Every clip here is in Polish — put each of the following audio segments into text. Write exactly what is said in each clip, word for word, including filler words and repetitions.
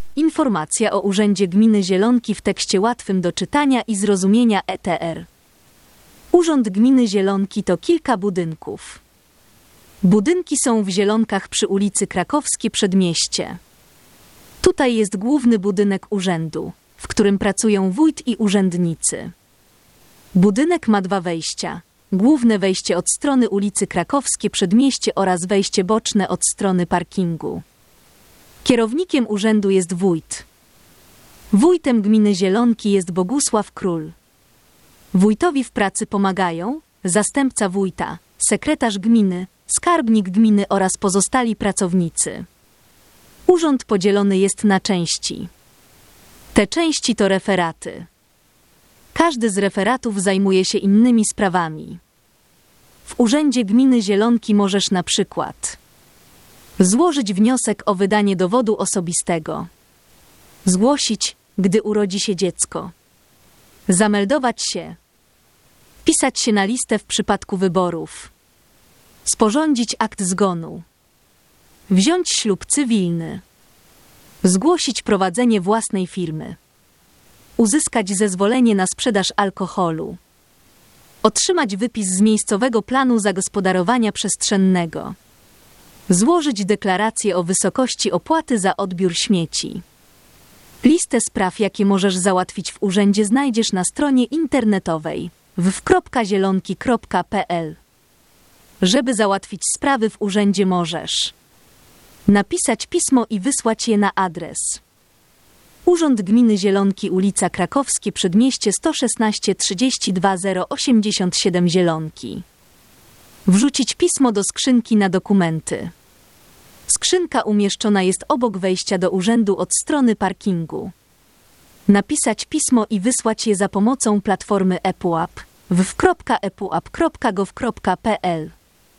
Informacja o Urzędzie Gminy Zielonki w tekście łatwym do czytania i zrozumienia E T R. Urząd Gminy Zielonki to kilka budynków. Budynki są w Zielonkach przy ulicy Krakowskie Przedmieście. Tutaj jest główny budynek urzędu, w którym pracują wójt i urzędnicy. Budynek ma dwa wejścia. Główne wejście od strony ulicy Krakowskie Przedmieście oraz wejście boczne od strony parkingu. Kierownikiem urzędu jest wójt. Wójtem gminy Zielonki jest Bogusław Król. Wójtowi w pracy pomagają zastępca wójta, sekretarz gminy, skarbnik gminy oraz pozostali pracownicy. Urząd podzielony jest na części. Te części to referaty. Każdy z referatów zajmuje się innymi sprawami. W Urzędzie Gminy Zielonki możesz na przykład złożyć wniosek o wydanie dowodu osobistego, zgłosić, gdy urodzi się dziecko, zameldować się, wpisać się na listę w przypadku wyborów, sporządzić akt zgonu, wziąć ślub cywilny, zgłosić prowadzenie własnej firmy, uzyskać zezwolenie na sprzedaż alkoholu, otrzymać wypis z miejscowego planu zagospodarowania przestrzennego, złożyć deklarację o wysokości opłaty za odbiór śmieci. Listę spraw, jakie możesz załatwić w urzędzie, znajdziesz na stronie internetowej w w kropka zielonki kropka p l. Żeby załatwić sprawy w urzędzie, możesz napisać pismo i wysłać je na adres Urząd Gminy Zielonki, ulica Krakowskie Przedmieście sto szesnaście trzydzieści dwa zero osiemdziesiąt siedem Zielonki. Wrzucić pismo do skrzynki na dokumenty. Skrzynka umieszczona jest obok wejścia do urzędu od strony parkingu. Napisać pismo i wysłać je za pomocą platformy ePUAP w w kropka epuap kropka gov kropka p l.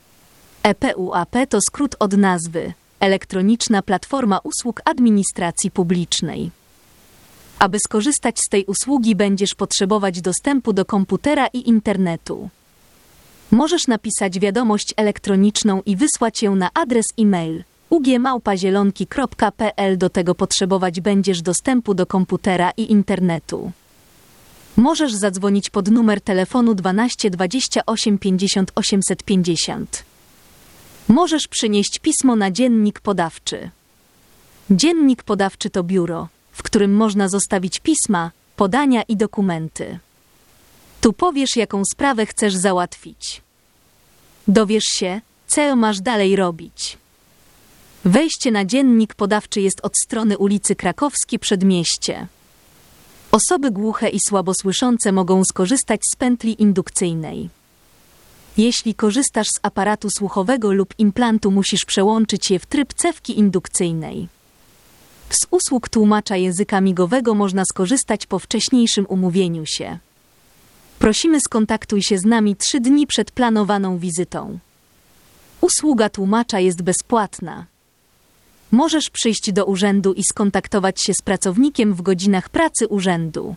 ePUAP to skrót od nazwy Elektroniczna Platforma Usług Administracji Publicznej. Aby skorzystać z tej usługi, będziesz potrzebować dostępu do komputera i internetu. Możesz napisać wiadomość elektroniczną i wysłać ją na adres e-mail u g małpa zielonki kropka p l. Do tego potrzebować będziesz dostępu do komputera i internetu. Możesz zadzwonić pod numer telefonu dwanaście dwadzieścia osiem pięćdziesiąt osiemset pięćdziesiąt. Możesz przynieść pismo na dziennik podawczy. Dziennik podawczy to biuro, w którym można zostawić pisma, podania i dokumenty. Tu powiesz, jaką sprawę chcesz załatwić. Dowiesz się, co masz dalej robić. Wejście na dziennik podawczy jest od strony ulicy Krakowskie Przedmieście. Osoby głuche i słabosłyszące mogą skorzystać z pętli indukcyjnej. Jeśli korzystasz z aparatu słuchowego lub implantu, musisz przełączyć je w tryb cewki indukcyjnej. Z usług tłumacza języka migowego można skorzystać po wcześniejszym umówieniu się. Prosimy, skontaktuj się z nami trzy dni przed planowaną wizytą. Usługa tłumacza jest bezpłatna. Możesz przyjść do urzędu i skontaktować się z pracownikiem w godzinach pracy urzędu.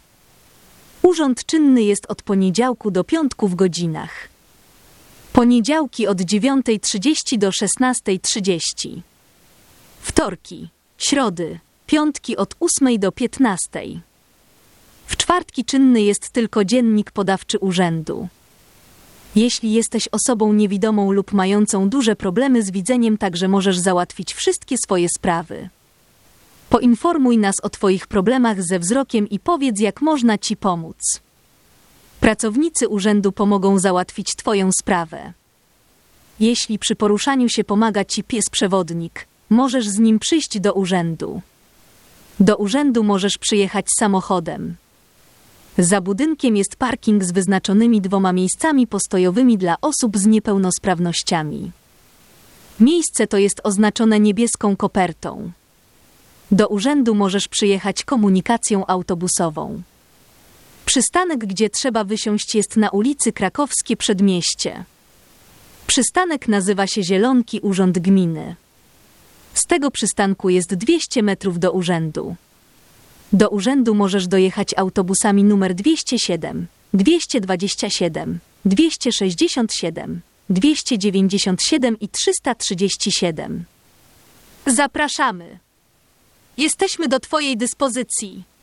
Urząd czynny jest od poniedziałku do piątku w godzinach. Poniedziałki od dziewiątej trzydzieści do szesnastej trzydzieści. Wtorki, środy, piątki od ósmej do piętnastej. W czwartki czynny jest tylko dziennik podawczy urzędu. Jeśli jesteś osobą niewidomą lub mającą duże problemy z widzeniem, także możesz załatwić wszystkie swoje sprawy. Poinformuj nas o Twoich problemach ze wzrokiem i powiedz, jak można Ci pomóc. Pracownicy urzędu pomogą załatwić Twoją sprawę. Jeśli przy poruszaniu się pomaga Ci pies przewodnik, możesz z nim przyjść do urzędu. Do urzędu możesz przyjechać samochodem. Za budynkiem jest parking z wyznaczonymi dwoma miejscami postojowymi dla osób z niepełnosprawnościami. Miejsce to jest oznaczone niebieską kopertą. Do urzędu możesz przyjechać komunikacją autobusową. Przystanek, gdzie trzeba wysiąść, jest na ulicy Krakowskie Przedmieście. Przystanek nazywa się Zielonki Urząd Gminy. Z tego przystanku jest dwieście metrów do urzędu. Do urzędu możesz dojechać autobusami numer dwieście siedem, dwieście dwadzieścia siedem, dwieście sześćdziesiąt siedem, dwieście dziewięćdziesiąt siedem i trzysta trzydzieści siedem. Zapraszamy! Jesteśmy do twojej dyspozycji.